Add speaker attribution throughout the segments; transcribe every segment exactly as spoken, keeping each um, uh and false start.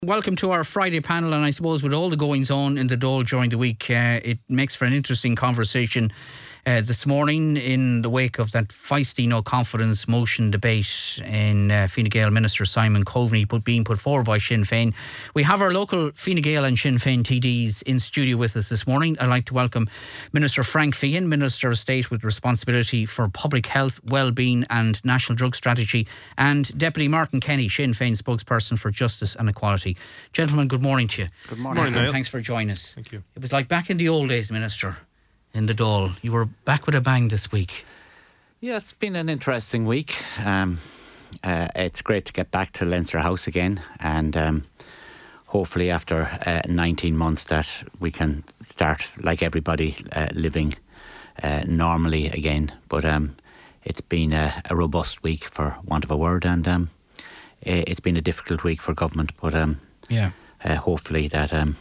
Speaker 1: Welcome to our Friday panel, and I suppose with all the goings on in the Dáil during the week, uh, it makes for an interesting conversation uh, this morning in the wake of that feisty no confidence motion debate in uh, Fine Gael Minister Simon Coveney put, being put forward by Sinn Féin. We have our local Fine Gael and Sinn Féin T Ds in studio with us this morning. I'd like to welcome Minister Frank Feehan, Minister of State with responsibility for public health, well-being and national drug strategy, and Deputy Martin Kenny, Sinn Féin spokesperson for justice and equality. Gentlemen, good morning to you.
Speaker 2: Good morning.
Speaker 1: morning
Speaker 2: and
Speaker 1: and thanks for joining us.
Speaker 2: Thank you.
Speaker 1: It was like back in the old days, Minister, in the Dáil. You were back with a bang this week.
Speaker 3: Yeah, it's been an interesting week. Um, uh, it's great to get back to Leinster House again, and um, hopefully after uh, nineteen months that we can start, like everybody, uh, living uh, normally again. But um, it's been a, a robust week, for want of a word, and um, it's been a difficult week for government. But um,
Speaker 1: yeah,
Speaker 3: uh, hopefully that um,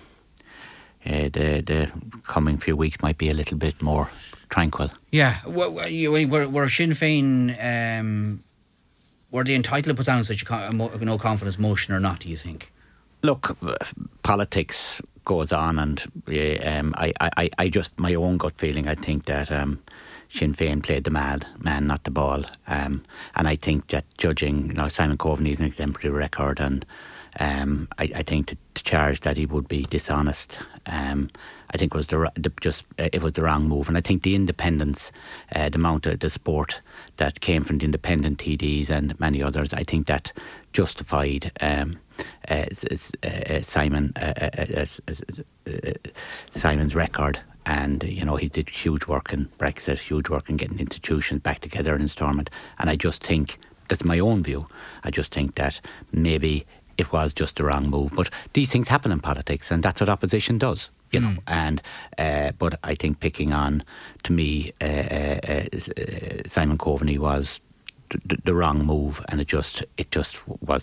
Speaker 3: uh, the the coming few weeks might be a little bit more tranquil.
Speaker 1: Yeah, were, were, were Sinn Féin um, were they entitled to put down such a, a no confidence motion or not? Do you think?
Speaker 3: Look, politics goes on, and um, I, I, I just my own gut feeling. I think that um, Sinn Féin played the mad man, not the ball, um, and I think that judging, you know, Simon Coveney is an exemplary record, and um, I, I think to, to charge that he would be dishonest, um, I think was the, the just uh, it was the wrong move, and I think the independence, uh, the amount of the support that came from the independent T Ds and many others, I think that justified um, uh, uh, Simon uh, uh, uh, uh, Simon's record. And, you know, he did huge work in Brexit, huge work in getting institutions back together in Stormont. And I just think, that's my own view, I just think that maybe it was just the wrong move. But these things happen in politics, and that's what opposition does, you mm. know. And uh, but I think picking on, to me, uh, uh, uh, Simon Coveney was the, the wrong move, and it just it just was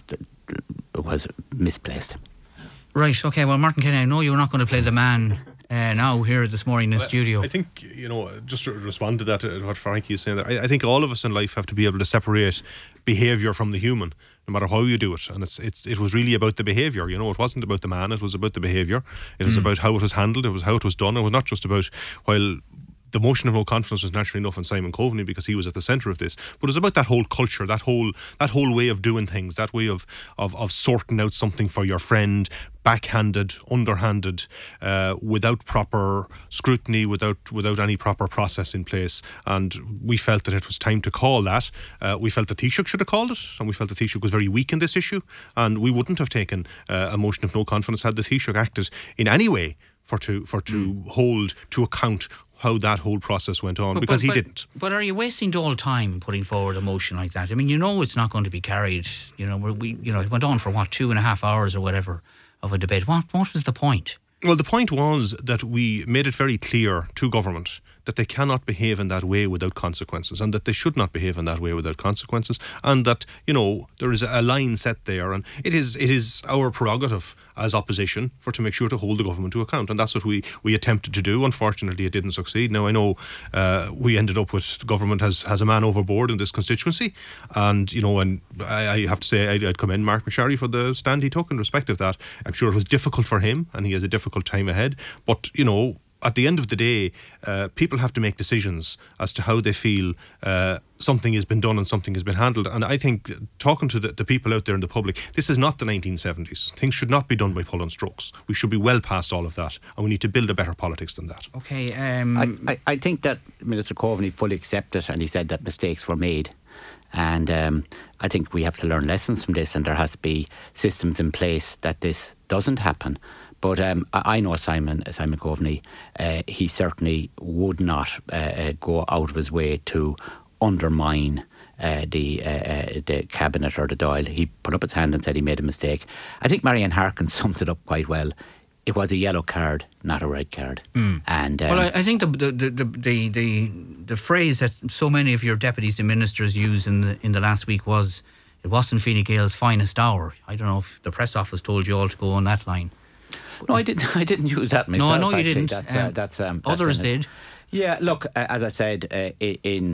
Speaker 3: was misplaced.
Speaker 1: Right, OK, well, Martin Kenny, I know you're not going to play the man uh, now here this morning in the
Speaker 2: well,
Speaker 1: studio.
Speaker 2: I think, you know, just to respond to that, uh, what Frankie is saying there, I, I think all of us in life have to be able to separate behaviour from the human, no matter how you do it. And it's it's it was really about the behaviour, you know. It wasn't about the man, it was about the behaviour. It was mm. about how it was handled, it was how it was done. It was not just about, while the motion of no confidence was naturally enough in Simon Coveney because he was at the centre of this, but it was about that whole culture, that whole that whole way of doing things, that way of of, of sorting out something for your friend, backhanded, underhanded, uh, without proper scrutiny, without without any proper process in place. And we felt that it was time to call that. Uh, we felt that Taoiseach should have called it, and we felt that Taoiseach was very weak in this issue, and we wouldn't have taken uh, a motion of no confidence had the Taoiseach acted in any way for to for to mm. hold to account how that whole process went on, but, because
Speaker 1: but,
Speaker 2: he
Speaker 1: but,
Speaker 2: didn't.
Speaker 1: But are you wasting all time putting forward a motion like that? I mean, you know it's not going to be carried. You know, we, you know, it went on for what, two and a half hours or whatever of a debate. What, what was the point?
Speaker 2: Well, the point was that we made it very clear to government that they cannot behave in that way without consequences, and that they should not behave in that way without consequences, and that, you know, there is a line set there, and it is it is our prerogative as opposition for to make sure to hold the government to account, and that's what we, we attempted to do. Unfortunately, it didn't succeed. Now, I know uh, we ended up with government has, has a man overboard in this constituency, and, you know, and I, I have to say I'd, I'd commend Mark McSharry for the stand he took in respect of that. I'm sure it was difficult for him, and he has a difficult time ahead, but, you know, at the end of the day, uh, people have to make decisions as to how they feel uh, something has been done and something has been handled. And I think, talking to the, the people out there in the public, this is not the nineteen seventies. Things should not be done by pulling strokes. We should be well past all of that, and we need to build a better politics than that.
Speaker 1: Okay, um,
Speaker 3: I, I, I think that Minister Coveney fully accepted, and he said that mistakes were made. And um, I think we have to learn lessons from this, and there has to be systems in place that this doesn't happen. But um, I know Simon Simon Coveney, uh, he certainly would not uh, go out of his way to undermine uh, the uh, uh, the cabinet or the Dáil. He put up his hand and said he made a mistake. I think Marianne Harkin summed it up quite well. It was a yellow card, not a red card. Mm. And um,
Speaker 1: well, I, I think the the, the the the the phrase that so many of your deputies and ministers used in the in the last week was, it wasn't Fine Gael's finest hour. I don't know if the press office told you all to go on that line.
Speaker 3: No, I didn't. I didn't use that myself.
Speaker 1: No, I know you
Speaker 3: actually.
Speaker 1: didn't.
Speaker 3: That's,
Speaker 1: um,
Speaker 3: uh, that's, um, that's
Speaker 1: others did.
Speaker 3: Yeah, look, uh, as I said, uh, in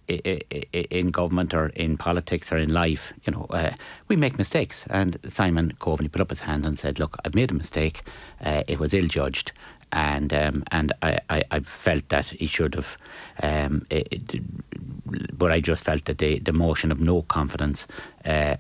Speaker 3: in government or in politics or in life, you know, uh, we make mistakes. And Simon Coveney put up his hand and said, look, I've made a mistake. Uh, it was ill-judged. And um, and I, I, I felt that he should have, um, it, it, but I just felt that the, the motion of no confidence uh,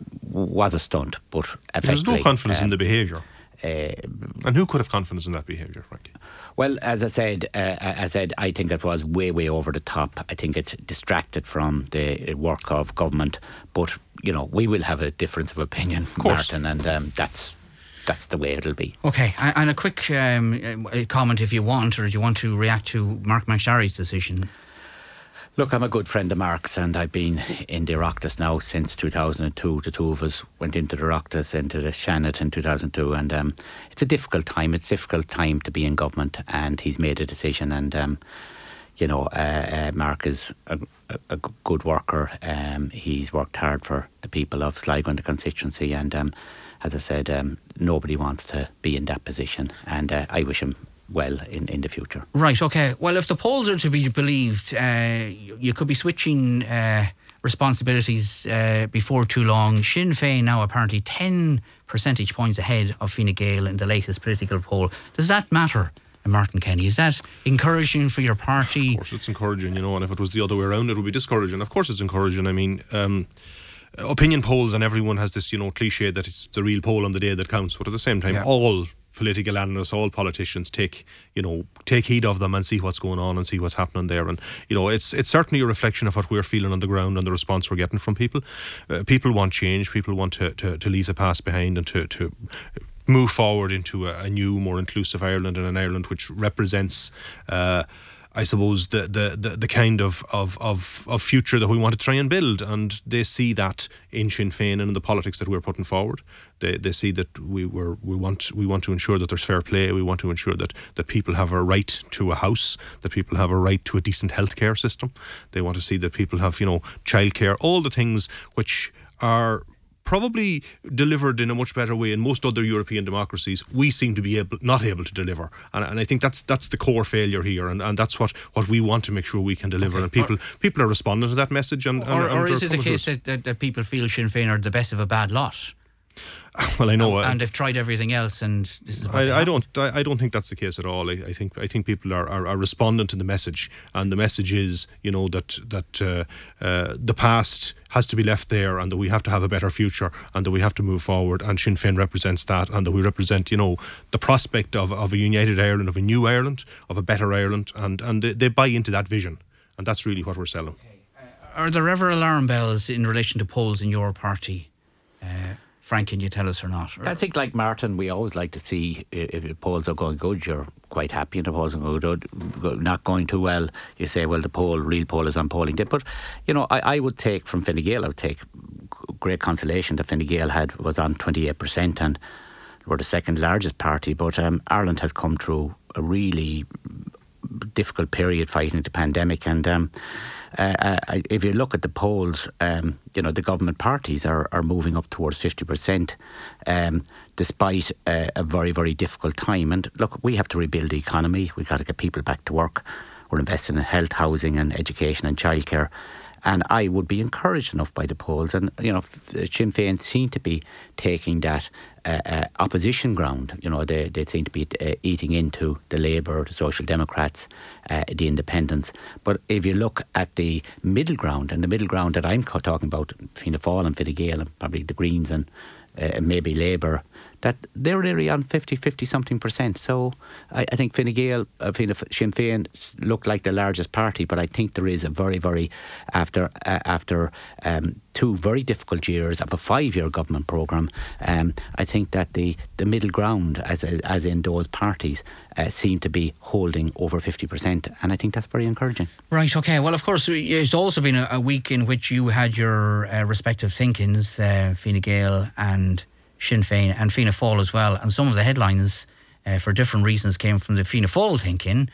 Speaker 3: was a stunt. But
Speaker 2: there's no confidence
Speaker 3: um,
Speaker 2: in the behaviour.
Speaker 3: Uh,
Speaker 2: and who could have confidence in that behaviour, Frankie?
Speaker 3: Well, as I said, uh, I said I think it was way, way over the top. I think it distracted from the work of government. But you know, we will have a difference of opinion, Martin, and um, that's that's the way it'll be.
Speaker 1: Okay, and a quick um, comment, if you want, or do you want to react to Mark McSharry's decision?
Speaker 3: Look, I'm a good friend of Mark's, and I've been in the Oireachtas now since two thousand two. The two of us went into the Oireachtas, into the Shannon in two thousand two, and um, it's a difficult time. It's a difficult time to be in government, and he's made a decision. And um, you know, uh, uh, Mark is a, a, a good worker. Um, he's worked hard for the people of Sligo and the constituency, and um, as I said, um, nobody wants to be in that position, and uh, I wish him well in, in the future.
Speaker 1: Right, okay. Well, if the polls are to be believed, uh, you, you could be switching uh, responsibilities uh, before too long. Sinn Féin now apparently ten percentage points ahead of Fine Gael in the latest political poll. Does that matter, Martin Kenny? Is that encouraging for your party?
Speaker 2: Of course it's encouraging, you know, and if it was the other way around it would be discouraging. Of course it's encouraging. I mean, um, opinion polls, and everyone has this, you know, cliche that it's the real poll on the day that counts, but at the same time, yeah. all political analysts, all politicians take, you know, take heed of them and see what's going on and see what's happening there. And, you know, it's it's certainly a reflection of what we're feeling on the ground and the response we're getting from people. Uh, people want change. People want to, to, to leave the past behind and to, to move forward into a, a new, more inclusive Ireland, and an Ireland which represents uh, I suppose the the, the, the kind of, of, of, of future that we want to try and build, and they see that in Sinn Féin and in the politics that we're putting forward. They they see that we were we want we want to ensure that there's fair play. We want to ensure that, that people have a right to a house, that people have a right to a decent healthcare system. They want to see that people have, you know, childcare, all the things which are probably delivered in a much better way in most other European democracies. We seem to be able, not able to deliver, and, and I think that's that's the core failure here, and, and that's what, what we want to make sure we can deliver. Okay. And people or, people are responding to that message. And,
Speaker 1: or
Speaker 2: and,
Speaker 1: or
Speaker 2: and
Speaker 1: is it the case that, that, that people feel Sinn Féin are the best of a bad lot?
Speaker 2: Well, I know,
Speaker 1: and,
Speaker 2: uh,
Speaker 1: and they've tried everything else, and this is. What
Speaker 2: I, I don't. I, I don't think that's the case at all. I, I think. I think people are, are, are responding to the message, and the message is, you know, that that uh, uh, the past has to be left there, and that we have to have a better future, and that we have to move forward. And Sinn Féin represents that, and that we represent, you know, the prospect of, of a united Ireland, of a new Ireland, of a better Ireland, and and they, they buy into that vision, and that's really what we're selling.
Speaker 1: Okay. Uh, are there ever alarm bells in relation to polls in your party? Uh, Frank, can you tell us or not? Or?
Speaker 3: I think, like Martin, we always like to see if the polls are going good, you're quite happy, and the polls are going good. Not going too well, you say, well, the poll, real poll is on polling day. But, you know, I, I would take from Fine Gael, I would take great consolation that Fine Gael had, was on twenty-eight percent and were the second largest party. But um, Ireland has come through a really difficult period fighting the pandemic, and um, uh, uh, if you look at the polls, um, you know, the government parties are, are moving up towards fifty percent, um, despite uh, a very, very difficult time. And look, we have to rebuild the economy. We've got to get people back to work. We're investing in health, housing and education and childcare. And I would be encouraged enough by the polls. And, you know, Sinn Féin seem to be taking that uh, uh, opposition ground. You know, they, they seem to be uh, eating into the Labour, the Social Democrats, uh, the Independents. But if you look at the middle ground, and the middle ground that I'm talking about, Fianna Fáil and Fine Gael and probably the Greens and uh, maybe Labour, that they're really on fifty, fifty something percent. So I, I think Fine Gael, uh, Fianna, Sinn Féin look like the largest party, but I think there is a very, very, after uh, after um, two very difficult years of a five-year government programme, um, I think that the, the middle ground, as as in those parties, uh, seem to be holding over fifty percent, and I think that's very encouraging.
Speaker 1: Right, okay. Well, of course, it's also been a, a week in which you had your uh, respective thinkings, uh, Fine Gael and Sinn Féin and Fianna Fáil as well, and some of the headlines uh, for different reasons came from the Fianna Fáil thinking,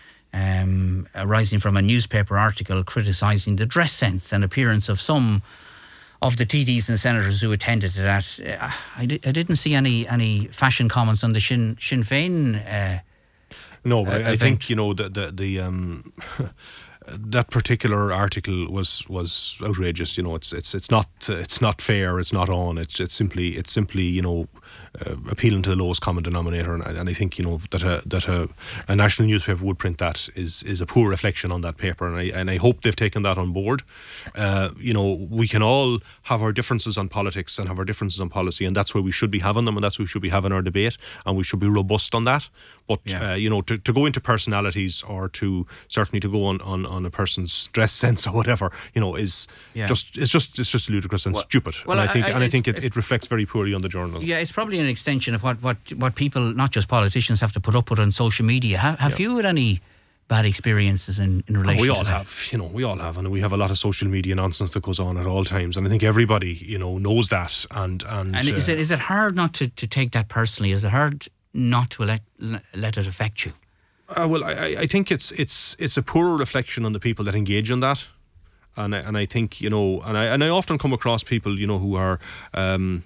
Speaker 1: um, arising from a newspaper article criticising the dress sense and appearance of some of the T Ds and senators who attended to that. Uh, I, di- I didn't see any any fashion comments on the Sinn, Sinn Féin uh,
Speaker 2: No, but
Speaker 1: uh,
Speaker 2: I, I think, you know, the the, the um that particular article was was outrageous. You know, it's it's it's not it's not fair. It's not on. It's it's simply it's simply you know. Uh, appealing to the lowest common denominator, and, and I think you know that a that a, a national newspaper would print that is is a poor reflection on that paper, and I and I hope they've taken that on board. Uh, you know, we can all have our differences on politics and have our differences on policy, and that's where we should be having them, and that's where we should be having our debate, and we should be robust on that. But
Speaker 1: yeah.
Speaker 2: uh, you know, to, to go into personalities or to certainly to go on, on, on a person's dress sense or whatever, you know, is
Speaker 1: yeah.
Speaker 2: just it's just it's just ludicrous and
Speaker 1: well,
Speaker 2: stupid.
Speaker 1: Well,
Speaker 2: and I think
Speaker 1: I, I,
Speaker 2: and I think it, it reflects very poorly on the journal.
Speaker 1: Yeah, it's probably an extension of what, what, what people, not just politicians, have to put up with on social media. Have, have
Speaker 2: yeah.
Speaker 1: you had any bad experiences in, in relation
Speaker 2: oh, we
Speaker 1: to
Speaker 2: all
Speaker 1: that?
Speaker 2: have, you know, we all have, and we have a lot of social media nonsense that goes on at all times, and I think everybody, you know, knows that. And and,
Speaker 1: and
Speaker 2: uh,
Speaker 1: is it is it hard not to, to take that personally? Is it hard not to let let it affect you?
Speaker 2: Uh, well, I, I think it's it's it's a poor reflection on the people that engage in that, and I, and I think you know, and I and I often come across people, you know, who are. Um,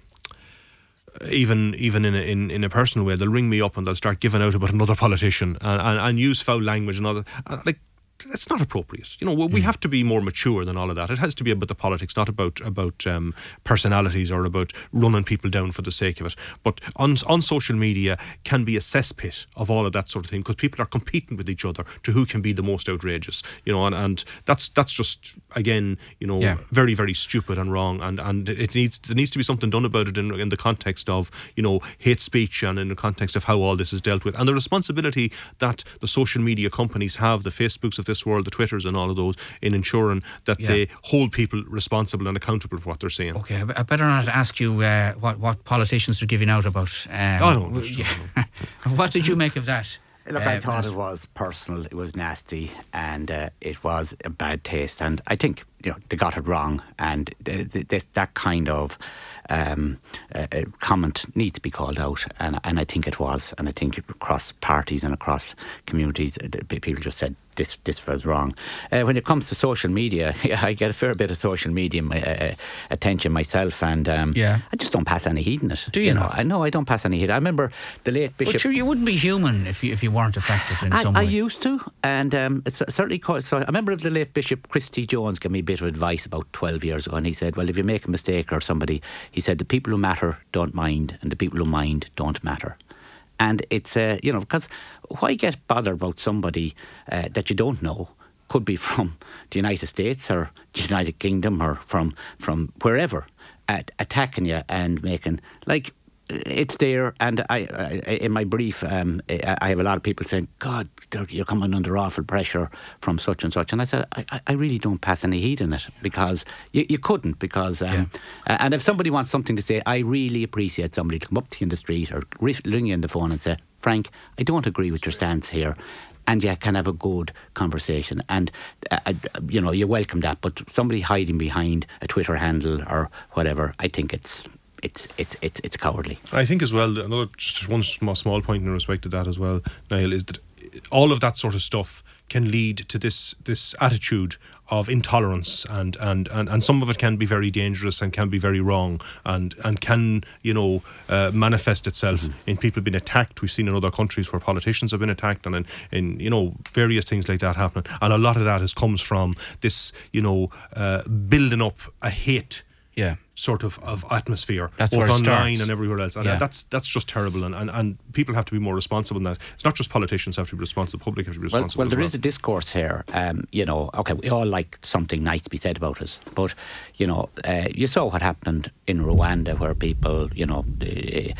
Speaker 2: Even even in a, in in a personal way, they'll ring me up and they'll start giving out about another politician and, and, and use foul language and all that. And like, that's not appropriate. You know, we
Speaker 1: mm.
Speaker 2: have to be more mature than all of that. It has to be about the politics, not about about um, personalities or about running people down for the sake of it. But on on social media can be a cesspit of all of that sort of thing, because people are competing with each other to who can be the most outrageous. You know, and, and that's that's just again, you know,
Speaker 1: yeah.
Speaker 2: very very stupid and wrong. And and it needs there needs to be something done about it in in the context of you know hate speech and in the context of how all this is dealt with, and the responsibility that the social media companies have, the Facebooks of this world, the Twitters and all of those, in ensuring that
Speaker 1: yeah.
Speaker 2: they hold people responsible and accountable for what they're saying.
Speaker 1: Okay, I better not ask you uh, what, what politicians are giving out about. Um,
Speaker 2: oh, no, no,
Speaker 1: yeah. What did you make of that?
Speaker 3: Look,
Speaker 1: uh,
Speaker 3: I thought
Speaker 1: Matt?
Speaker 3: it was personal, it was nasty, and uh, it was a bad taste. And I think you know they got it wrong, and th- th- th- that kind of um, uh, comment needs to be called out. And and I think it was, and I think across parties and across communities, people just said this this was wrong. Uh, when it comes to social media, yeah, I get a fair bit of social media my, uh, attention myself, and um,
Speaker 1: yeah.
Speaker 3: I just don't pass any heed in it.
Speaker 1: Do you,
Speaker 3: you know?
Speaker 1: not?
Speaker 3: I know I don't pass any heed. I remember the late Bishop.
Speaker 1: But sure, you wouldn't be human if you if you weren't affected in
Speaker 3: I,
Speaker 1: some
Speaker 3: I
Speaker 1: way.
Speaker 3: used to, and um, it's certainly. Co- so I remember the late Bishop Christy Jones gave me a bit of advice about twelve years ago, and he said, "Well, if you make a mistake or somebody," he said, "the people who matter don't mind, and the people who mind don't matter." And it's uh, you know, because why get bothered about somebody uh, that you don't know? Could be from the United States or the United Kingdom or from from wherever, at, attacking you and making like. It's there, and I, I in my brief, um, I have a lot of people saying, "God, you're coming under awful pressure from such and such," and I said, "I, I really don't pass any heed in it because you, you couldn't because, um, yeah. and if somebody wants something to say, I really appreciate somebody to come up to you in the street or ring you on the phone and say, Frank, I don't agree with your stance here." And you can have a good conversation, and uh, you know you welcome that. But somebody hiding behind a Twitter handle or whatever, I think it's. It's it's it's it's cowardly.
Speaker 2: I think as well, another just one small, small point in respect to that as well, Niall, is that all of that sort of stuff can lead to this this attitude of intolerance, and, and, and, and some of it can be very dangerous and can be very wrong, and, and can you know uh, manifest itself mm-hmm. in people being attacked. We've seen in other countries where politicians have been attacked, and in, in you know various things like that happening, and a lot of that has comes from this you know uh, building up a hate.
Speaker 1: Yeah.
Speaker 2: Sort of, of atmosphere,
Speaker 1: that's
Speaker 2: both online
Speaker 1: starts.
Speaker 2: and everywhere else, and
Speaker 1: yeah.
Speaker 2: that's that's just terrible. And, and, and people have to be more responsible than that. It's not just politicians have to be responsible; the public have to be responsible.
Speaker 3: Well, well there
Speaker 2: well.
Speaker 3: is a discourse here. Um, you know, okay, we all like something nice to be said about us, but you know, uh, you saw what happened in Rwanda, where people, you know, uh,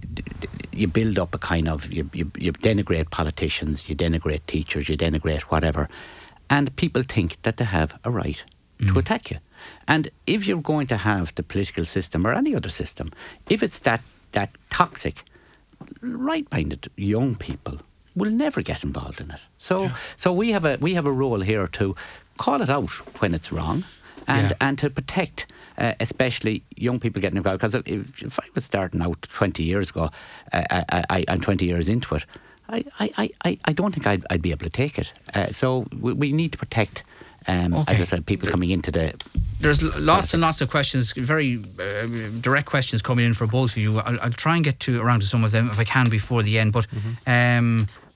Speaker 3: you build up a kind of you, you you denigrate politicians, you denigrate teachers, you denigrate whatever, and people think that they have a right mm. to attack you. And if you're going to have the political system or any other system, if it's that, that toxic, right-minded young people will never get involved in it. So yeah. so we have a we have a role here to call it out when it's wrong, and, yeah. and to protect uh, especially young people getting involved. Because if, if I was starting out twenty years ago, uh, I, I, I'm twenty years into it, I, I, I, I don't think I'd, I'd be able to take it. Uh, so we, we need to protect Um, okay. as I said, people coming into the...
Speaker 1: There's lots and lots of questions, very uh, direct questions coming in for both of you. I'll, I'll try and get to around to some of them if I can before the end. But mm-hmm. um,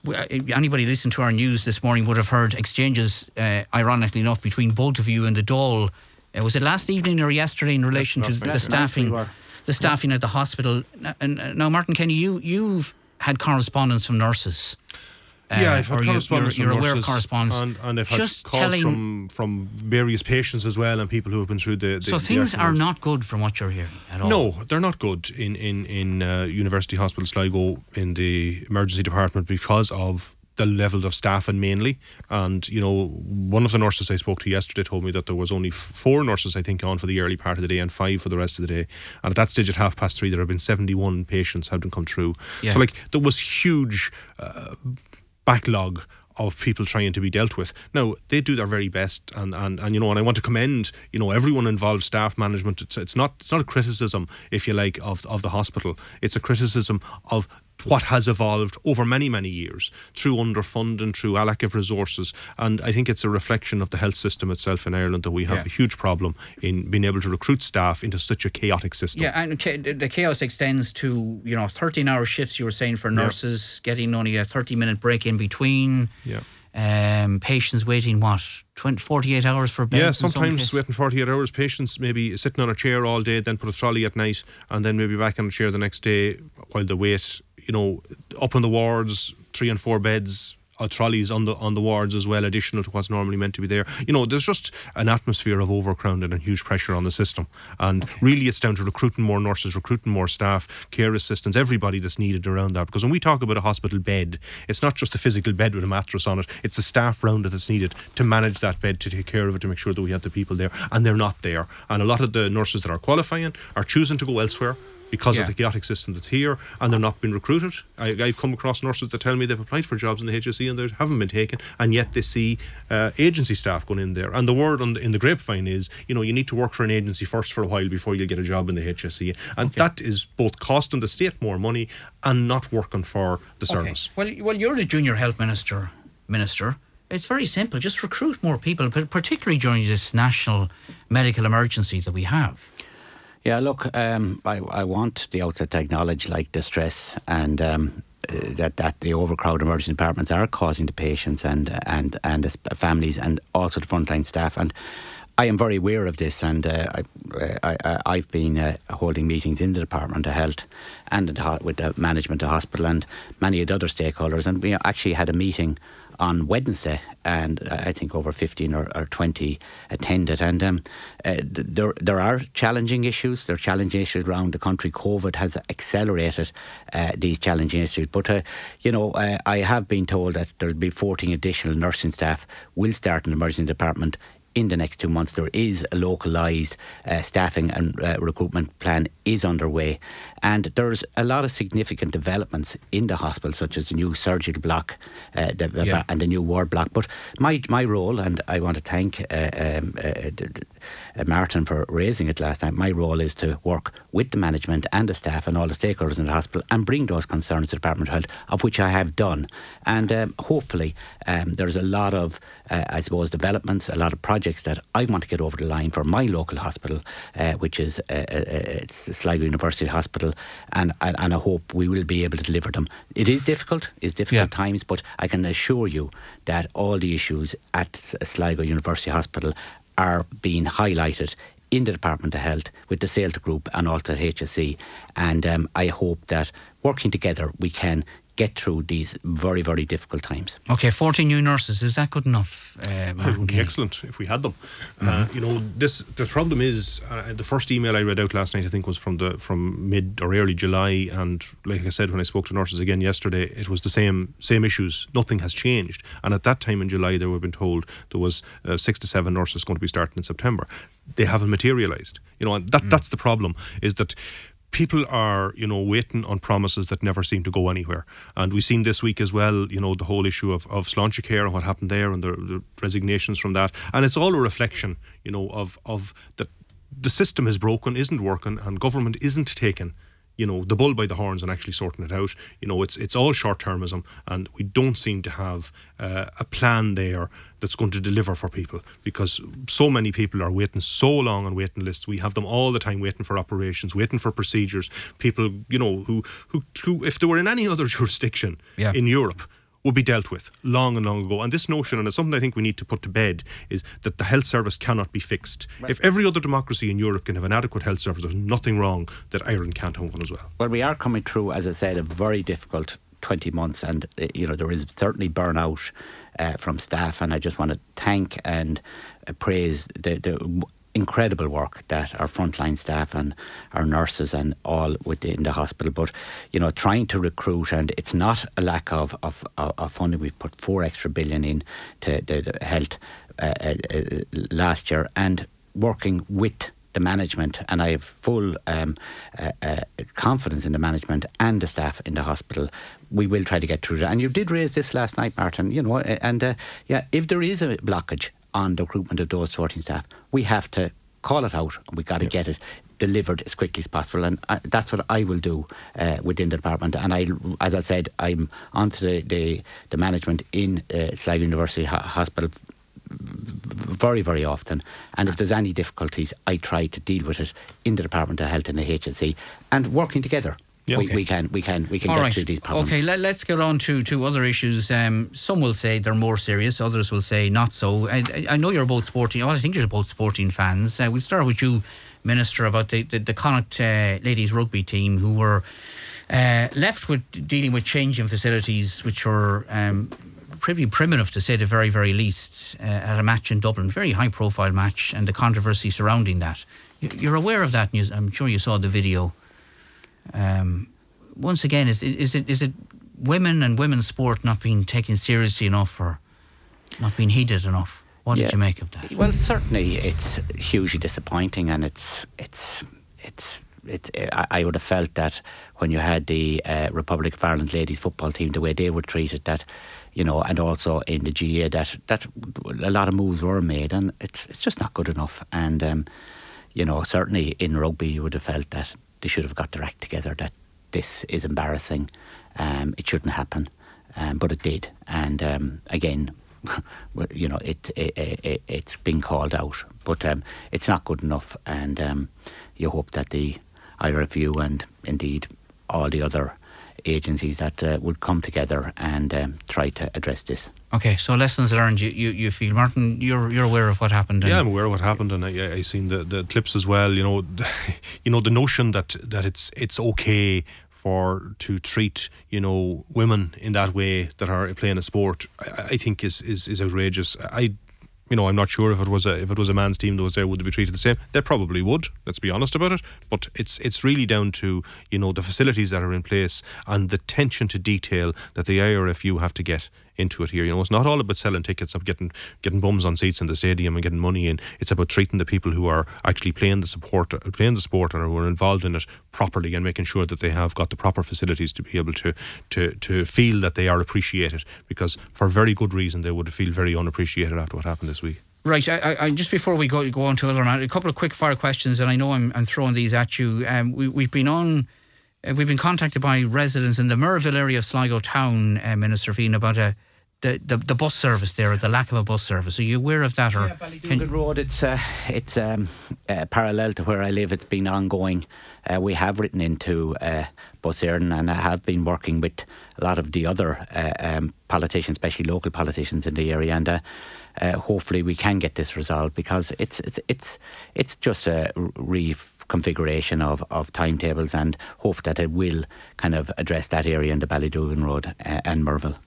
Speaker 1: anybody listening to our news this morning would have heard exchanges, uh, ironically enough, between both of you and the Dáil. Uh, was it last evening or yesterday in relation to the staffing, the staffing at the hospital? And now, Martin Kenny, you you've had correspondence from nurses. Uh,
Speaker 2: yeah, I've had correspondence
Speaker 1: you're, you're
Speaker 2: from
Speaker 1: aware
Speaker 2: nurses,
Speaker 1: of correspondence,
Speaker 2: and, and I've had
Speaker 1: just
Speaker 2: calls
Speaker 1: telling,
Speaker 2: from from various patients as well, and people who have been through the. the
Speaker 1: so
Speaker 2: the
Speaker 1: things are
Speaker 2: accidents.
Speaker 1: not good from what you're hearing at all.
Speaker 2: No, they're not good in in in uh, University Hospital Sligo in the emergency department because of the level of staffing mainly. And you know, one of the nurses I spoke to yesterday told me that there was only f- four nurses I think on for the early part of the day and five for the rest of the day. And at that stage at half past three, there have been seventy-one patients having come through.
Speaker 1: Yeah.
Speaker 2: So like there was huge. Uh, backlog of people trying to be dealt with. Now, they do their very best, and, and, and you know, and I want to commend, you know, everyone involved, staff, management. It's, it's not it's not a criticism, if you like, of of the hospital. It's a criticism of what has evolved over many, many years through underfunding, through a lack of resources. And I think it's a reflection of the health system itself in Ireland that we have
Speaker 1: Yeah.
Speaker 2: a huge problem in being able to recruit staff into such a chaotic system.
Speaker 1: Yeah, and ca- the chaos extends to, you know, thirteen-hour shifts, you were saying, for nurses, yeah. getting only a thirty-minute break in between.
Speaker 2: Yeah.
Speaker 1: Um, patients waiting, what, twenty, forty-eight hours for beds?
Speaker 2: Yeah,
Speaker 1: in some
Speaker 2: sometimes
Speaker 1: cases?
Speaker 2: waiting forty-eight hours. Patients maybe sitting on a chair all day, then put a trolley at night, and then maybe back on a chair the next day while they wait. You know, up on the wards, three and four beds, uh, trolleys on the on the wards as well, additional to what's normally meant to be there. You know, there's just an atmosphere of overcrowding and huge pressure on the system. And okay. really it's down to recruiting more nurses, recruiting more staff, care assistants, everybody that's needed around that. Because when we talk about a hospital bed, it's not just a physical bed with a mattress on it, it's the staff around it that's needed to manage that bed, to take care of it, to make sure that we have the people there. And they're not there. And a lot of the nurses that are qualifying are choosing to go elsewhere because
Speaker 1: yeah.
Speaker 2: of the chaotic system that's here, and they're not being recruited. I, I've come across nurses that tell me they've applied for jobs in the H S E and they haven't been taken, and yet they see uh, agency staff going in there. And the word on the, in the grapevine is, you know, you need to work for an agency first for a while before you get a job in the H S E. And okay. that is both costing the state more money and not working for the service.
Speaker 1: Okay. Well, well, you're the junior health minister. Minister. It's very simple. Just recruit more people, but particularly during this national medical emergency that we have.
Speaker 3: Yeah, look, um, I, I want the outset to acknowledge like the stress and um, uh, that that the overcrowded emergency departments are causing the patients and and and the families and also the frontline staff. And I am very aware of this, and uh, I, I, I I've been uh, holding meetings in the Department of Health and in the, with the management of the hospital and many of the other stakeholders. And we actually had a meeting on Wednesday, and I think over fifteen or, or twenty attended. And um, uh, there there are challenging issues. There are challenging issues around the country. COVID has accelerated uh, these challenging issues. But uh, you know, uh, I have been told that there'll be fourteen additional nursing staff will start in the emergency department in the next two months. There is a localised uh, staffing and uh, recruitment plan is underway, and there's a lot of significant developments in the hospital, such as the new surgical block uh, the,
Speaker 1: yeah.
Speaker 3: and the new ward block. But my my role, and I want to thank uh, um, uh, uh, Martin for raising it last time, my role is to work with the management and the staff and all the stakeholders in the hospital and bring those concerns to the Department of Health, of which I have done. And um, hopefully um, there's a lot of, uh, I suppose, developments, a lot of projects that I want to get over the line for my local hospital, uh, which is uh, uh, it's Sligo University Hospital, and, and and I hope we will be able to deliver them. It is difficult, it's difficult
Speaker 1: yeah.
Speaker 3: times, but I can assure you that all the issues at Sligo University Hospital are being highlighted in the Department of Health with the SAILTA Group and also the H S E, and um, I hope that working together we can get through these very, very difficult times.
Speaker 1: Okay, fourteen new nurses, is that good enough? Uh,
Speaker 2: it would be excellent if we had them. Mm-hmm. Uh, you know, this the problem is uh, the first email I read out last night, I think, was from the from mid or early July, and like I said, when I spoke to nurses again yesterday, it was the same same issues. Nothing has changed. And at that time in July, they were being told there was uh, six to seven nurses going to be starting in September. They haven't materialised. You know, and that mm. that's the problem. Is that people are, you know, waiting on promises that never seem to go anywhere. And we've seen this week as well, you know, the whole issue of, of Sláintecare and what happened there and the, the resignations from that. And it's all a reflection, you know, of, of that the system is broken, isn't working, and government isn't taking, you know, the bull by the horns and actually sorting it out. You know, it's it's all short-termism, and we don't seem to have uh, a plan there that's going to deliver for people, because so many people are waiting so long on waiting lists. We have them all the time waiting for operations, waiting for procedures. People, you know, who, who, who if they were in any other jurisdiction
Speaker 1: yeah.
Speaker 2: in Europe, would be dealt with long and long ago. And this notion, and it's something I think we need to put to bed, is that the health service cannot be fixed. Right. If every other democracy in Europe can have an adequate health service, there's nothing wrong that Ireland can't have one as well.
Speaker 3: Well, we are coming through, as I said, a very difficult twenty months, and uh, you know, there is certainly burnout uh, from staff, and I just want to thank and uh, praise the, the incredible work that our frontline staff and our nurses and all within the hospital. But you know, trying to recruit, and it's not a lack of of, of funding. We've put four extra billion in to the, the health uh, uh, uh, last year, and working with the management, and I have full um, uh, uh, confidence in the management and the staff in the hospital. We will try to get through that. And you did raise this last night, Martin, you know, and uh, yeah, if there is a blockage on the recruitment of those sorting staff, we have to call it out, and we've got to yep. get it delivered as quickly as possible, and I, that's what I will do uh, within the department. And I, as I said, I'm onto the, the, the management in uh, Sligo University Ho- Hospital very, very often, and if there's any difficulties, I try to deal with it in the Department of Health and the H S E, and working together. Yeah, we, okay. we can we can we can
Speaker 1: All
Speaker 3: get
Speaker 1: right.
Speaker 3: through these problems.
Speaker 1: Okay, let, let's get on to, to other issues. Um, some will say they're more serious, others will say not so. I, I know you're both sporting. Well, I think you're both sporting fans. Uh, we'll start with you, Minister, about the the, the Connacht uh, ladies rugby team who were uh, left with dealing with changing facilities, which were um, pretty primitive, to say the very very least, uh, at a match in Dublin, very high profile match, and the controversy surrounding that. You're aware of that, and I'm sure you saw the video. Um, once again, is is it is it women and women's sport not being taken seriously enough, or not being heeded enough? What yeah. did you make of that?
Speaker 3: Well, certainly it's hugely disappointing, and it's it's it's it's. I, I would have felt that when you had the uh, Republic of Ireland ladies football team, the way they were treated, that you know, and also in the G A, that that a lot of moves were made, and it's it's just not good enough. And um, you know, certainly in rugby, you would have felt that they should have got their act together, that this is embarrassing, um, it shouldn't happen, um, but it did. And um, again, you know, it, it, it it's been called out, but um, it's not good enough, and um, you hope that the I R F U and indeed all the other agencies that uh, would come together and um, try to address this.
Speaker 1: Okay, so lessons learned, you, you, you feel. Martin, you're you're aware of what happened.
Speaker 2: Yeah, I'm aware of what happened, and I I seen the, the clips as well. You know, you know the notion that, that it's it's okay for to treat you know women in that way that are playing a sport, I, I think is, is is outrageous. I. You know, I'm not sure if it was a if it was a man's team that was there, would they be treated the same? They probably would. Let's be honest about it. But it's it's really down to you know the facilities that are in place and the attention to detail that the I R F U have to get into it here. You know, it's not all about selling tickets, of getting getting bums on seats in the stadium and getting money in. It's about treating the people who are actually playing the support, playing the sport and who are involved in it properly, and making sure that they have got the proper facilities to be able to to to feel that they are appreciated. Because for very good reason, they would feel very unappreciated after what happened this week.
Speaker 1: Right, I, I, just before we go go on to other matters, a couple of quick fire questions, and I know I'm, I'm throwing these at you. Um, we, we've been on. We've been contacted by residents in the Merville area of Sligo town, uh, Minister Fian, about a, the, the the bus service there, or the lack of a bus service. Are you aware of that? Or
Speaker 3: yeah, Ballydougall Road, it's, uh, it's um, uh, parallel to where I live. It's been ongoing. Uh, we have written into uh, Bus Éireann, and I have been working with a lot of the other uh, um, politicians, especially local politicians in the area, and uh, uh, hopefully we can get this resolved, because it's it's it's it's just a re- configuration of, of timetables, and hope that it will kind of address that area in the Ballydougall Road uh, and Merville.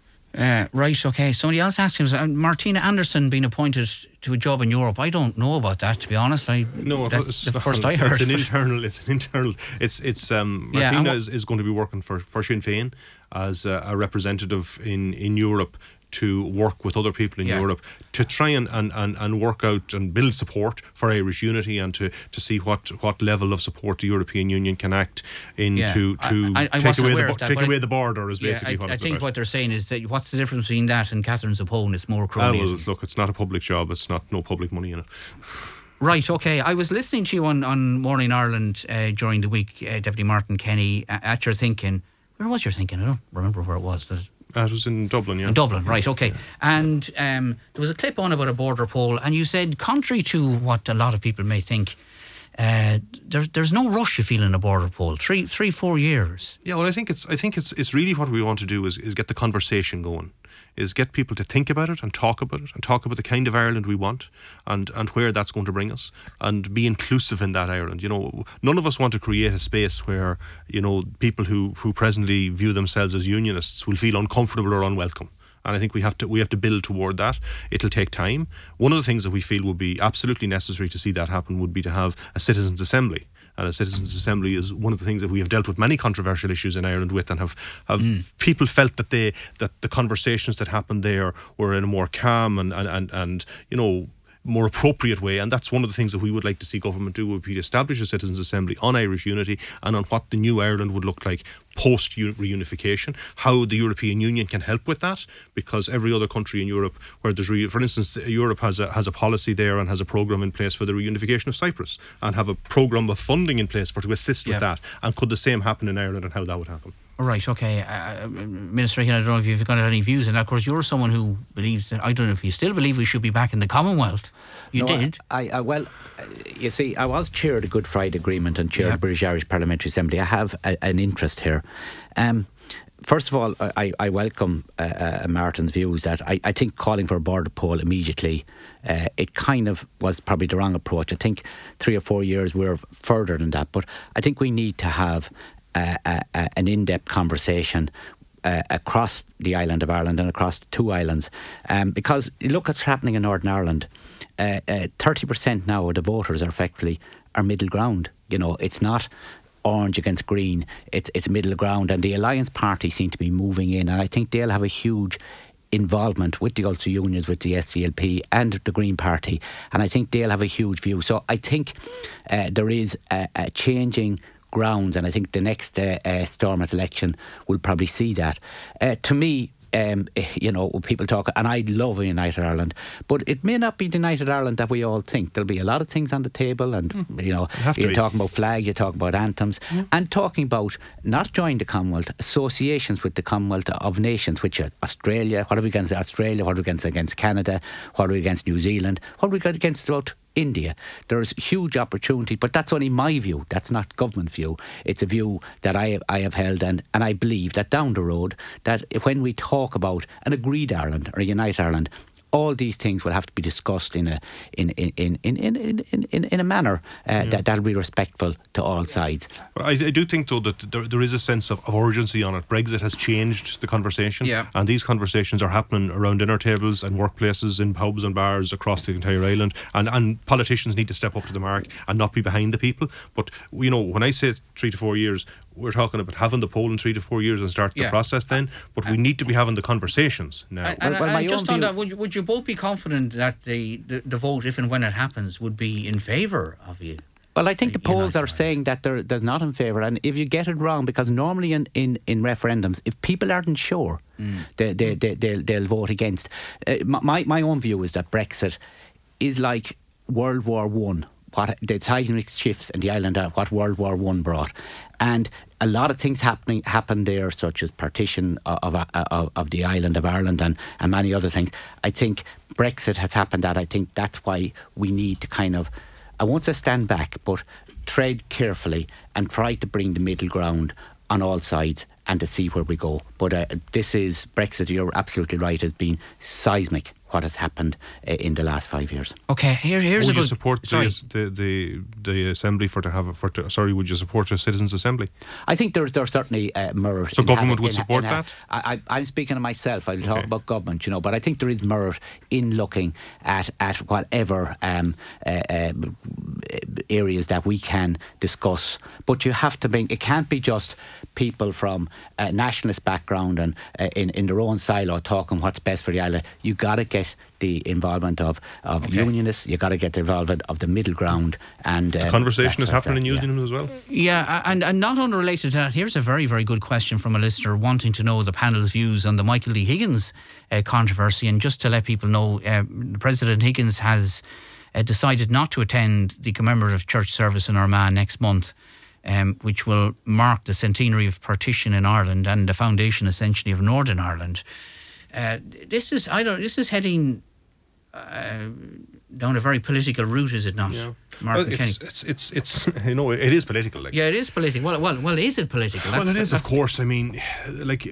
Speaker 1: Uh, right, okay. Somebody else asked him, uh, Martina Anderson being appointed to a job in Europe. I don't know about that, to be honest. I
Speaker 2: no,
Speaker 1: that's the
Speaker 2: not,
Speaker 1: first
Speaker 2: it's,
Speaker 1: I heard.
Speaker 2: It's an internal. It's an internal. It's it's um, Martina yeah, is, is going to be working for, for Sinn Féin as a, a representative in, in Europe, to work with other people in yeah. Europe to try and, and, and, and work out and build support for Irish unity, and to, to see what, what level of support the European Union can act in yeah. to, to
Speaker 1: I, I
Speaker 2: take, away the,
Speaker 1: that,
Speaker 2: take away I, the border is basically
Speaker 1: yeah, I,
Speaker 2: what
Speaker 1: I
Speaker 2: it's
Speaker 1: think
Speaker 2: about.
Speaker 1: What they're saying is that what's the difference between that and Catherine Zappone? It's more cronyism.
Speaker 2: Ah, well, look, it's not a public job. It's not no public money in it.
Speaker 1: Right, okay. I was listening to you on, on Morning Ireland uh, during the week, uh, Deputy Martin Kenny, at your thinking. Where was your thinking? I don't remember where it was. There's,
Speaker 2: Uh, it was in Dublin, yeah.
Speaker 1: In Dublin, right, okay. And um, there was a clip on about a border poll, and you said, contrary to what a lot of people may think, Uh, there's there's no rush, you feel, in a border poll. Three, three, four years.
Speaker 2: Yeah, well, I think it's I think it's it's really what we want to do is is get the conversation going, is get people to think about it and talk about it and talk about the kind of Ireland we want and and where that's going to bring us, and be inclusive in that Ireland. You know, none of us want to create a space where, you know, people who who presently view themselves as unionists will feel uncomfortable or unwelcome. And I think we have to we have to build toward that. It'll take time. One of the things that we feel would be absolutely necessary to see that happen would be to have a citizens' assembly. And a citizens' assembly is one of the things that we have dealt with many controversial issues in Ireland with, and have, have mm. people felt that they that the conversations that happened there were in a more calm and and, and, and you know, more appropriate way. And that's one of the things that we would like to see government do, would be to establish a citizens' assembly on Irish unity and on what the new Ireland would look like post reunification, how the European Union can help with that, because every other country in Europe where there's, re- for instance, Europe has a has a policy there and has a programme in place for the reunification of Cyprus, and have a programme of funding in place for to assist with
Speaker 1: yeah.
Speaker 2: that. And could the same happen in Ireland, and how that would happen? Right,
Speaker 1: okay. Uh, Minister, I don't know if you've got any views on that. Of course, you're someone who believes that, I don't know if you still believe we should be back in the Commonwealth. You
Speaker 3: no,
Speaker 1: did.
Speaker 3: I, I Well, you see, I was chair of the Good Friday Agreement and chair
Speaker 1: yeah.
Speaker 3: of the British Irish Parliamentary Assembly. I have a, an interest here. Um, first of all, I, I welcome uh, uh, Martin's views that I, I think calling for a border poll immediately, uh, it kind of was probably the wrong approach. I think three or four years we're further than that, but I think we need to have Uh, uh, uh, an in-depth conversation uh, across the island of Ireland and across the two islands, um, because you look at what's happening in Northern Ireland. uh, uh, thirty percent now of the voters are effectively are middle ground. You know, it's not orange against green, it's it's middle ground, and the Alliance Party seem to be moving in, and I think they'll have a huge involvement with the Ulster Unions, with the S C L P and the Green Party, and I think they'll have a huge view. So I think uh, there is a, a changing grounds, and I think the next uh, uh, Stormont election will probably see that. Uh, to me, um, you know, people talk, and I love a United Ireland, but it may not be the United Ireland that we all think. There'll be a lot of things on the table, and mm. you know, you're talking about flag, you're talking about anthems, mm. and talking about not joining the Commonwealth, associations with the Commonwealth of Nations, which are Australia. What are we against Australia? What are we against against Canada? What are we against New Zealand? What are we against about India? There's huge opportunity, but that's only my view. That's not government view. It's a view that I have, I have held, and, and I believe that down the road, that when we talk about an agreed Ireland or a united Ireland, all these things will have to be discussed in a in in in in in, in, in, in a manner uh, yeah. that that'll be respectful to all sides.
Speaker 2: Well, I, I do think though that there, there is a sense of, of urgency on it. Brexit has changed the conversation,
Speaker 1: yeah.
Speaker 2: and these conversations are happening around dinner tables and workplaces, in pubs and bars across the entire island. And and politicians need to step up to the mark and not be behind the people. But you know, when I say three to four years, we're talking about having the poll in three to four years and start yeah. the process then, but uh, we need to be having the conversations now.
Speaker 1: And, and, well, and just on that, would you, would you both be confident that the, the, the vote, if and when it happens, would be in favour of you?
Speaker 3: Well, I think the polls are saying that they're, they're not in favour, and if you get it wrong, because normally in, in, in referendums, if people aren't sure, mm. they, they, they, they'll, they'll vote against. Uh, my, my own view is that Brexit is like World War One. What the seismic shifts in the island are what World War One brought, and a lot of things happening happened there, such as partition of of, of the island of Ireland and, and many other things. I think Brexit has happened. That I think that's why we need to kind of, I won't say stand back, but tread carefully and try to bring the middle ground on all sides and to see where we go. But uh, this is Brexit. You're absolutely right. Has been seismic what has happened uh, in the last five years.
Speaker 1: Okay, here, here's
Speaker 2: would
Speaker 1: a good...
Speaker 2: you support the, the the the assembly for to have a, for to, sorry? Would you support a citizens' assembly?
Speaker 3: I think there's there's certainly uh, merit.
Speaker 2: So government
Speaker 3: having,
Speaker 2: would
Speaker 3: in,
Speaker 2: support
Speaker 3: in,
Speaker 2: that.
Speaker 3: I, I, I'm speaking of myself. I'll
Speaker 2: okay.
Speaker 3: talk about government, you know, but I think there is merit in looking at at whatever um, uh, uh, areas that we can discuss. But you have to bring. It can't be just people from a nationalist background and uh, in in their own silo talking what's best for the island. You got to get the involvement of, of okay. unionists, you got to get the involvement of the middle ground, and um,
Speaker 2: the conversation is happening in unions as well.
Speaker 1: Yeah, and, and not unrelated to that, here's a very, very good question from a listener wanting to know the panel's views on the Michael D. Higgins uh, controversy. And just to let people know, uh, President Higgins has uh, decided not to attend the commemorative church service in Armagh next month, um, which will mark the centenary of partition in Ireland and the foundation essentially of Northern Ireland. Uh, this is I don't. This is heading uh, down a very political route, is it not?
Speaker 2: Yeah.
Speaker 1: Mark
Speaker 2: Well, it's, it's it's it's you know it is political. Like.
Speaker 1: Yeah, it is political. Well, well, well, is it political? That's
Speaker 2: Well, it
Speaker 1: the,
Speaker 2: is, of course. I mean, like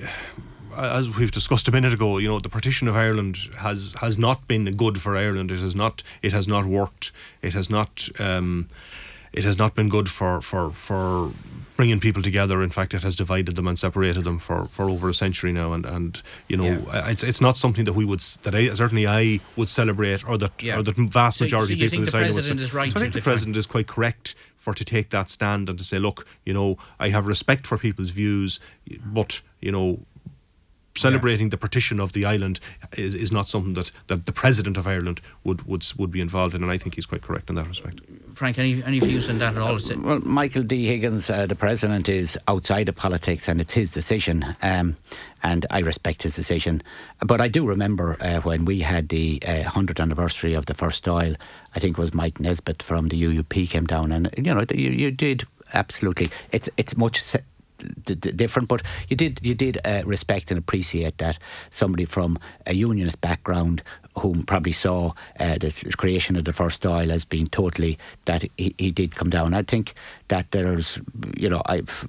Speaker 2: as we've discussed a minute ago, you know, the partition of Ireland has has not been good for Ireland. It has not. It has not worked. It has not. Um, it has not been good for for for bringing people together. In fact, it has divided them and separated them for, for over a century now. And, and you know,
Speaker 1: Yeah.
Speaker 2: it's it's not something that we would s- that I, certainly I would celebrate, or that
Speaker 1: Yeah.
Speaker 2: or the vast
Speaker 1: So-
Speaker 2: majority
Speaker 1: so you
Speaker 2: of people
Speaker 1: think the
Speaker 2: in this island would
Speaker 1: president
Speaker 2: say-
Speaker 1: is right
Speaker 2: So I think
Speaker 1: to
Speaker 2: the
Speaker 1: declare-
Speaker 2: president is quite correct for to take that stand and to say, look, you know, I have respect for people's views, but you know, celebrating the partition of the island is, is not something that, that the president of Ireland would, would would be involved in, and I think he's quite correct in that respect.
Speaker 1: Frank, any any views on that at all?
Speaker 3: Well, Michael D. Higgins, uh, the president, is outside of politics, and it's his decision. Um, and I respect his decision. But I do remember uh, when we had the uh, one hundredth anniversary of the first oil, I think it was Mike Nesbitt from the U U P came down, and you know, you, you did absolutely. It's it's much. Se- D- d- different, but you did you did uh, respect and appreciate that somebody from a unionist background, whom probably saw uh, the creation of the first oil as being totally, that he, he did come down. I think that there's, you know, I've.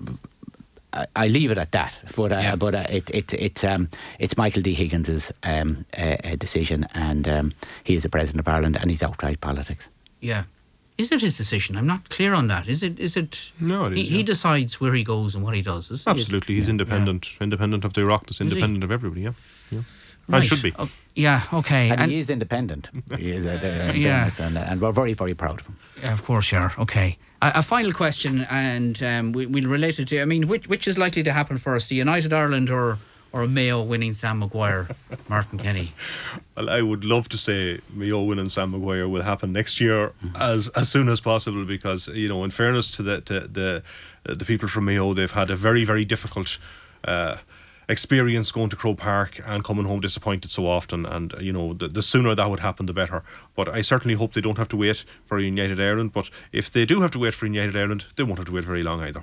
Speaker 3: I, I leave it at that, but uh,
Speaker 1: Yeah.
Speaker 3: but uh, it, it, it's um, it's Michael D. Higgins's um, uh, uh, decision, and um, he is the president of Ireland, and he's outside politics.
Speaker 1: Yeah. Is it his decision? I'm not clear on that. Is it? Is it?
Speaker 2: No, it is,
Speaker 1: He,
Speaker 2: yeah.
Speaker 1: he decides where he goes and what he does. Is
Speaker 2: Absolutely, he's
Speaker 1: Yeah.
Speaker 2: independent, independent of the Oireachtas,
Speaker 1: he?
Speaker 2: independent of everybody. Yeah, yeah.
Speaker 1: Right.
Speaker 2: And should be.
Speaker 1: Oh, yeah. Okay.
Speaker 3: And,
Speaker 1: And-
Speaker 3: he is independent. He is, uh, uh,
Speaker 1: Yeah.
Speaker 3: fairness, and, and we're very, very proud of him.
Speaker 1: Yeah, of course you are. Okay. A, a final question, and um, we, we'll relate it to. I mean, which which is likely to happen first, the United Ireland or or Mayo winning Sam Maguire, Martin Kenny?
Speaker 2: Well, I would love to say Mayo winning Sam Maguire will happen next year as as soon as possible, because you know, in fairness to the to the uh, the people from Mayo, they've had a very very difficult uh, experience going to Croke Park and coming home disappointed so often, and uh, you know, the, the sooner that would happen, the better. But I certainly hope they don't have to wait for United Ireland. But if they do have to wait for United Ireland, they won't have to wait very long either.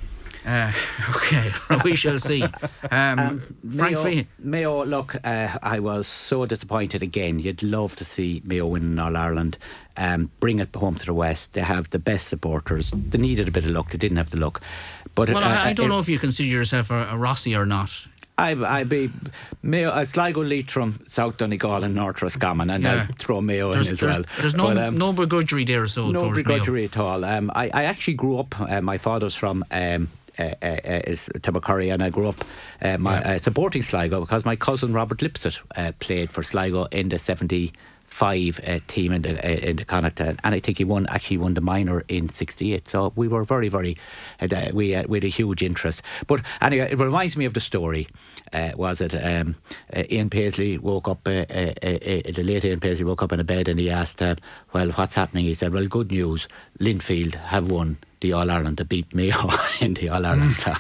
Speaker 1: Uh, okay, we shall see. Um, Frank
Speaker 3: Mayo,
Speaker 1: Fahey.
Speaker 3: Mayo, look, uh, I was so disappointed again. You'd love to see Mayo winning All Ireland, um, bring it home to the West. They have the best supporters. They needed a bit of luck. They didn't have the luck. But
Speaker 1: Well,
Speaker 3: uh,
Speaker 1: I, I don't
Speaker 3: uh,
Speaker 1: know if you consider yourself a, a Rossi or not.
Speaker 3: I I be Mayo, uh, Sligo, Leitrim, South Donegal, and North Roscommon, and
Speaker 1: Yeah.
Speaker 3: I'll throw Mayo
Speaker 1: There's,
Speaker 3: in as
Speaker 1: there's,
Speaker 3: well.
Speaker 1: there's no
Speaker 3: But, um,
Speaker 1: no begrudgery there, so
Speaker 3: no
Speaker 1: towards Mayo.
Speaker 3: begrudgery at all. Um, I, I actually grew up, uh, my father's from um, uh, uh, uh, is Tubbercurry, and I grew up uh, my,
Speaker 1: Yeah.
Speaker 3: uh, supporting Sligo because my cousin Robert Lipsett uh, played for Sligo in the seventy-five uh, team in the, uh, in the Connacht, uh, and I think he won actually won the minor in sixty-eight. So we were very, very, uh, we, uh, we had a huge interest. But anyway, it reminds me of the story. Uh, was it um, uh, Ian Paisley woke up, uh, uh, uh, uh, the late Ian Paisley woke up in a bed and he asked, uh, well, what's happening? He said, well, good news, Linfield have won the All-Ireland to beat Mayo in the All-Ireland. So,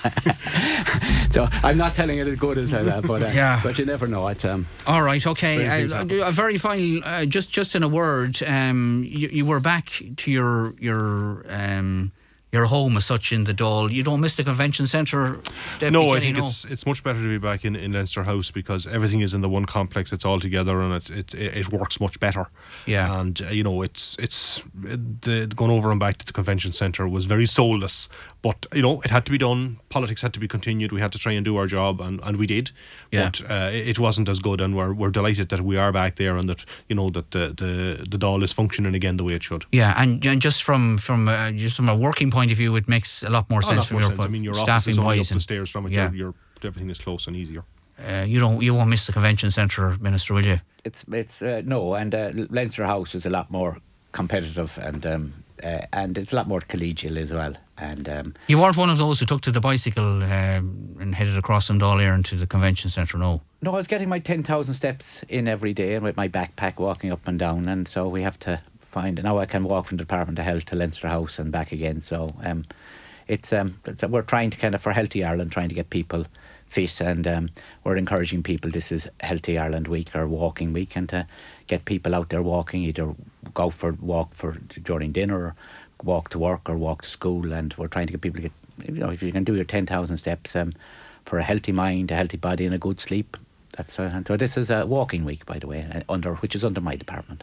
Speaker 3: so I'm not telling it as good as that, but, uh,
Speaker 1: Yeah.
Speaker 3: but you never know. It, um,
Speaker 1: All right, okay.
Speaker 2: Very
Speaker 1: Uh,
Speaker 2: example.
Speaker 1: a very final, uh, just just in a word, um, you, you were back to your your um, your home as such in the Dáil. You don't miss the convention centre, Deputy
Speaker 2: No, I
Speaker 1: Kenny,
Speaker 2: think
Speaker 1: no?
Speaker 2: it's it's much better to be back in, in Leinster House, because everything is in the one complex. It's all together, and it it, it works much better.
Speaker 1: Yeah.
Speaker 2: And uh, you know, it's it's the going over and back to the convention centre was very soulless, but you know, it had to be done. Politics had to be continued. We had to try and do our job, and, and we did.
Speaker 1: Yeah.
Speaker 2: But uh, it it wasn't as good, and we're we're delighted that we are back there, and that you know that the the the Dáil is functioning again the way it should.
Speaker 1: Yeah, and, and just from from uh, just from a working point of view, it makes a lot more
Speaker 2: A
Speaker 1: sense
Speaker 2: lot
Speaker 1: from
Speaker 2: more
Speaker 1: your
Speaker 2: sense.
Speaker 1: point.
Speaker 2: I mean, your office
Speaker 1: staffing
Speaker 2: is only
Speaker 1: wise,
Speaker 2: up the stairs from it.
Speaker 1: Yeah.
Speaker 2: You're, you're, everything is close and easier.
Speaker 1: uh, you don't you won't miss the convention centre, Minister, will you?
Speaker 3: It's it's uh, no, and uh, Leinster House is a lot more competitive, and um, uh, and it's a lot more collegial as well. And um,
Speaker 1: You weren't one of those who took to the bicycle um, and headed across from Dáil Éireann to the convention centre, no?
Speaker 3: no, I was getting my ten thousand steps in every day, and with my backpack walking up and down, and so we have to find. Now I can walk from the Department of Health to Leinster House and back again. So um, it's um, it's, we're trying to kind of for Healthy Ireland, trying to get people fit, and um, we're encouraging people. This is Healthy Ireland Week or Walking Week, and to get people out there walking, either go for walk for during dinner, or walk to work, or walk to school. And we're trying to get people to get, you know, if you can do your ten thousand steps um, for a healthy mind, a healthy body, and a good sleep. That's uh, so. This is a walking week, by the way, uh, under which is under my department.